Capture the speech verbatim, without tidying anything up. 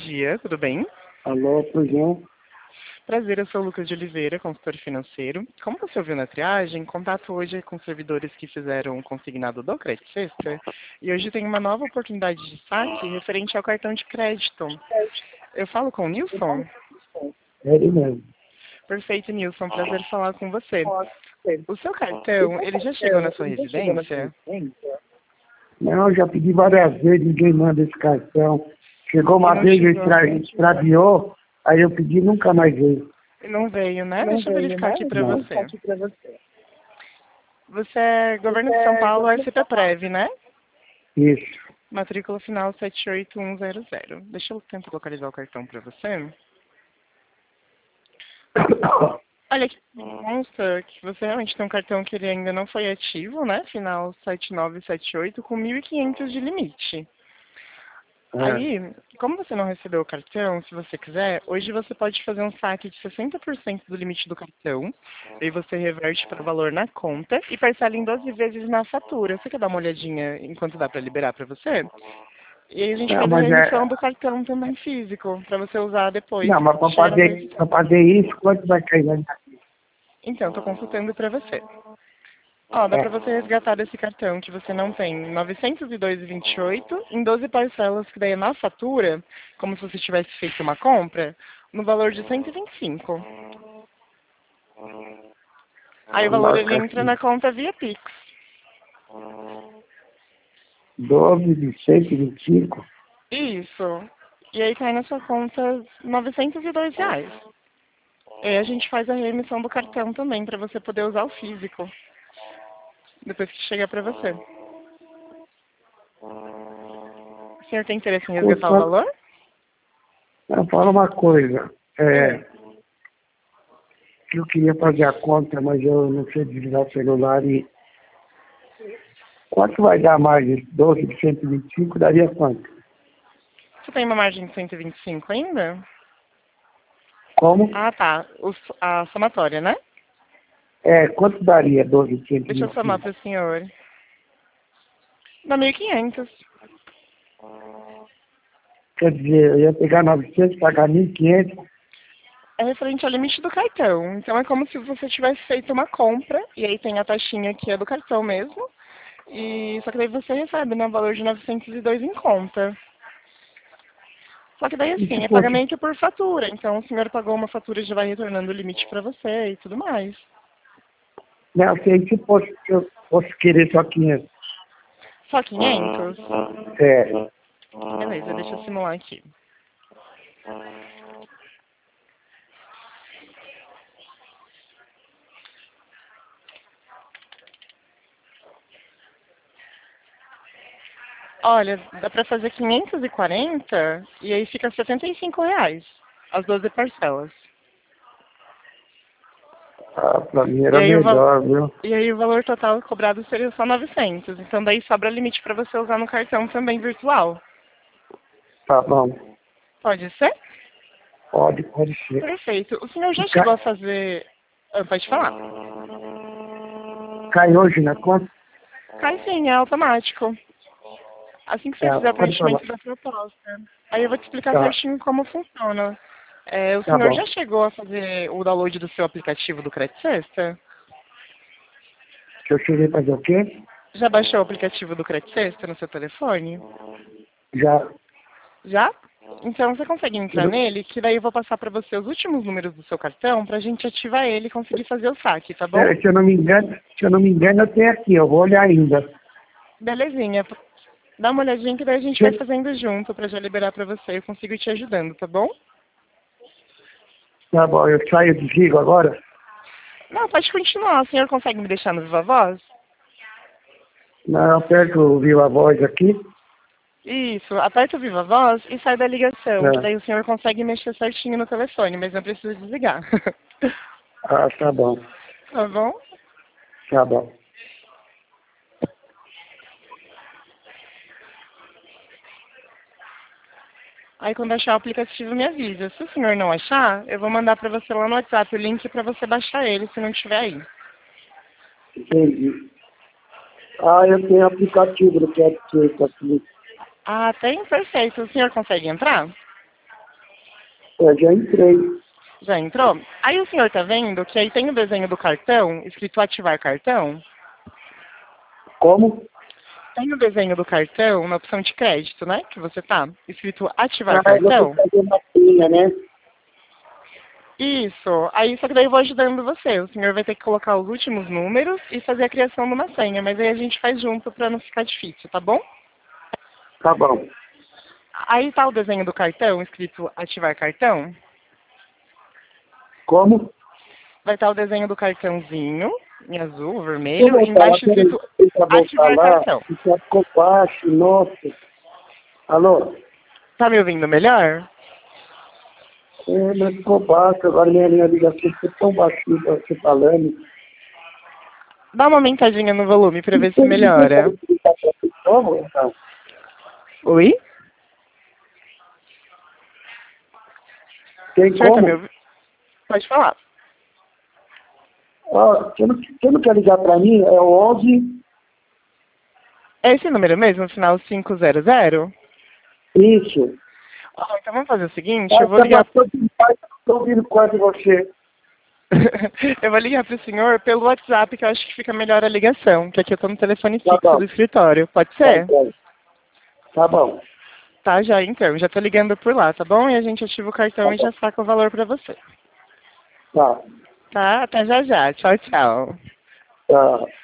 dia, tudo bem? Alô, pois não? Prazer, eu sou o Lucas de Oliveira, consultor financeiro. Como você ouviu na triagem, contato hoje com servidores que fizeram o consignado do Credit Sexta e hoje tem uma nova oportunidade de saque referente ao cartão de crédito. Eu falo com o Nilson? É ele mesmo. Perfeito, Nilson, prazer falar com você. O seu cartão, ele já chegou na sua residência? Não, eu já pedi várias vezes, ninguém manda esse cartão. Chegou uma não vez, eu chegou. extra, extraviou, aí eu pedi e nunca mais veio. Não veio, né? Deixa eu verificar aqui para Não. você. Você é Governo de São Paulo, S P Prev, né? Isso. Matrícula final sete oito um zero zero. Deixa eu tentar localizar o cartão para você. Olha aqui, consta que você realmente tem um cartão que ele ainda não foi ativo, né? Final sete nove sete oito com mil e quinhentos de limite. É. Aí, como você não recebeu o cartão, se você quiser, hoje você pode fazer um saque de sessenta por cento do limite do cartão, aí você reverte para o valor na conta e parcela em doze vezes na fatura. Você quer dar uma olhadinha enquanto dá para liberar para você? E aí a gente Não, faz a mas remissão é... do cartão também físico, para você usar depois. Não, mas para Chega no fazer, mês. pra fazer isso, quanto vai cair? Né? Então, estou consultando para você. Ó, dá É. para você resgatar desse cartão que você não tem novecentos e dois e vinte e oito em doze parcelas, que daí é na fatura, como se você tivesse feito uma compra, no valor de cento e vinte e cinco. Aí o Vou valor ele marcar entra aqui. na conta via Pix. doze de cento e vinte e cinco. Isso. E aí cai na sua conta novecentos e dois reais. E aí a gente faz a reemissão do cartão também, para você poder usar o físico, depois que chegar para você. O senhor tem interesse em resgatar o Custa... valor? Não, fala uma coisa. É... Hum. que eu queria fazer a conta, mas eu não sei desligar o celular e... Quanto vai dar mais? doze de cento e vinte e cinco daria quanto? Você tem uma margem de cento e vinte e cinco ainda? Como? Ah, tá. O, a somatória, né? É, quanto daria doze de cento e Deixa eu vinte e somar cinco? para o senhor. Dá mil e quinhentos. Quer dizer, eu ia pegar novecentos, pagar mil e quinhentos. É referente ao limite do cartão. Então é como se você tivesse feito uma compra, e aí tem a taxinha que é do cartão mesmo. E só que daí você recebe, né, o valor de novecentos e dois em conta. Só que daí E assim, se é fosse... pagamento por fatura. Então o senhor pagou uma fatura e já vai retornando o limite para você e tudo mais. Não, se se fosse, se eu fosse querer só quinhentos. Só quinhentos? É, Beleza, deixa eu simular aqui. Olha, dá para fazer quinhentos e quarenta e aí fica setenta e cinco reais, as doze parcelas. ah, pra mim E era aí, o val... melhor, viu? e aí o valor total cobrado seria só novecentos. Então daí sobra limite para você usar no cartão também virtual. Tá bom. Pode ser? Pode, pode ser. Perfeito. O senhor E já chegou cai, a fazer... Ah, pode falar. cai hoje na conta? Cai sim, é automático. Assim que você Tá, fizer o pode falar. preenchimento da proposta. Aí eu vou te explicar Tá, certinho como funciona. É, o tá senhor bom. já chegou a fazer o download do seu aplicativo do Credit Sexta? Se eu cheguei a fazer o quê? Já baixou o aplicativo do Credit Sexta no seu telefone? Já. Já? Então você consegue entrar Eu, nele, que daí eu vou passar para você os últimos números do seu cartão para a gente ativar ele e conseguir fazer o saque, tá bom? pera, se eu não me engano, se eu não me engano, eu tenho aqui, eu vou olhar ainda. Belezinha. Dá uma olhadinha que daí a gente vai Se- fazendo junto para já liberar para você. Eu consigo ir te ajudando, tá bom? Tá bom, eu saio e desligo agora? Não, pode continuar. O senhor consegue me deixar no Viva Voz? Não, eu aperto o Viva Voz aqui. Isso, aperta o Viva Voz e sai da ligação, que É. daí o senhor consegue mexer certinho no telefone, mas não precisa desligar. Ah, tá bom, Tá bom? tá bom. Aí quando achar o aplicativo me avisa. Se o senhor não achar, eu vou mandar para você lá no WhatsApp o link para você baixar ele, se não tiver aí. Entendi. Ah, eu tenho aplicativo do Quero Ser aqui. Ah, tem? Perfeito. O senhor consegue entrar? Eu já entrei. Já entrou? Aí o senhor tá vendo que aí tem o desenho do cartão, escrito ativar cartão? Como? Tem o desenho do cartão na opção de crédito, né? Que você tá, escrito ativar Ah, eu vou cartão. fazer uma senha, né? Isso. Aí só que daí eu vou ajudando você. O senhor vai ter que colocar os últimos números e fazer a criação de uma senha, mas aí a gente faz junto pra não ficar difícil, tá bom? Tá bom. Aí tá o desenho do cartão, escrito ativar cartão. Como? Vai estar o desenho do cartãozinho, em azul, Eu vermelho, vou e falar, embaixo peraí, escrito deixa eu voltar ativar lá, cartão. já ficou baixo, nossa. Alô? Tá me ouvindo melhor? É, mas ficou baixo, agora minha, minha ligação ficou tão baixinho pra você falando. Dá uma aumentadinha no volume pra ver se Então, ninguém melhora. pode explicar pra você como, então? Oi? Tem O senhor tá me como? ouvindo? Pode falar. Ó, você não, você não quer ligar pra mim? É o onze. É esse número mesmo, final quinhentos? Isso. Ó, então vamos fazer o seguinte, Ah, eu vou tá ligar... bastante demais, estou ouvindo quase você. eu vou ligar pro senhor pelo WhatsApp, que eu acho que fica melhor a ligação, que aqui eu tô no telefone Tá fixo bom. do escritório. Pode Tá, ser? tá. Tá bom. Tá, já então. Já tô ligando por lá, tá bom? E a gente ativa o cartão Tá e já bom. saca o valor pra você. Tá. Tá? Até já já. Tchau, tchau. Tá.